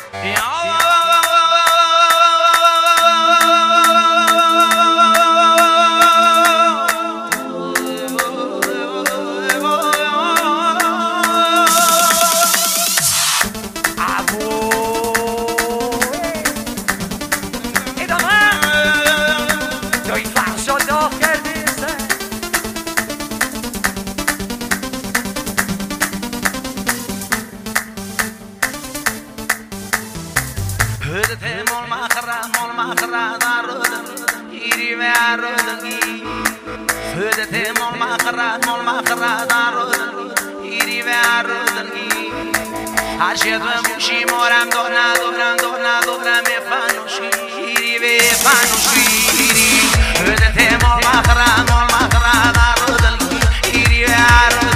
عشق موشی مارم دورم فنوشیری به فنوشیری هدت مال مخرم در دلگیری هدت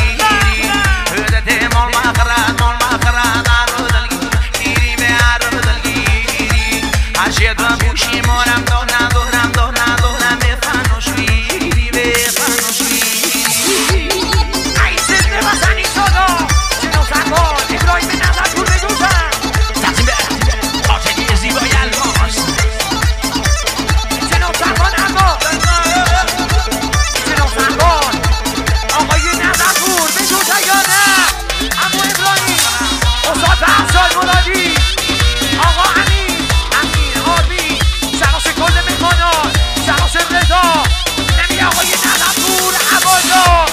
مال مخرم در دلگیری به دلگیری عشق موشی مارم دورم فنوشیری به فنوشیری ای سنده بسنی صدا چنو زبان ابراهیم نظر پور بدوشم تقسیم به خاطری زیبای الماس چنو زبان اما چنو زبان آقای نظر پور بدوشم یا نه اما ابراهیم استاد افشار مرادی آقا امیر آبی سراس کل مهمانان سراس رضا نمی آقای نظر پور عبادا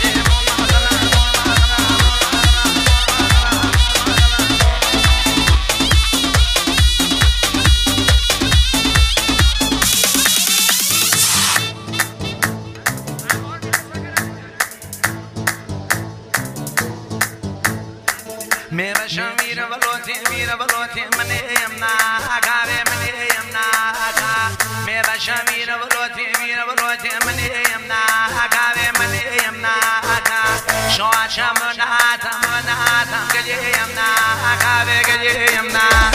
میره ولوتی منیم ناکاره منیم ناکا میره ولوتی منیم ناکاره منیم ناکا شواشم ناتم گلیم ناکاره گلیم ناکا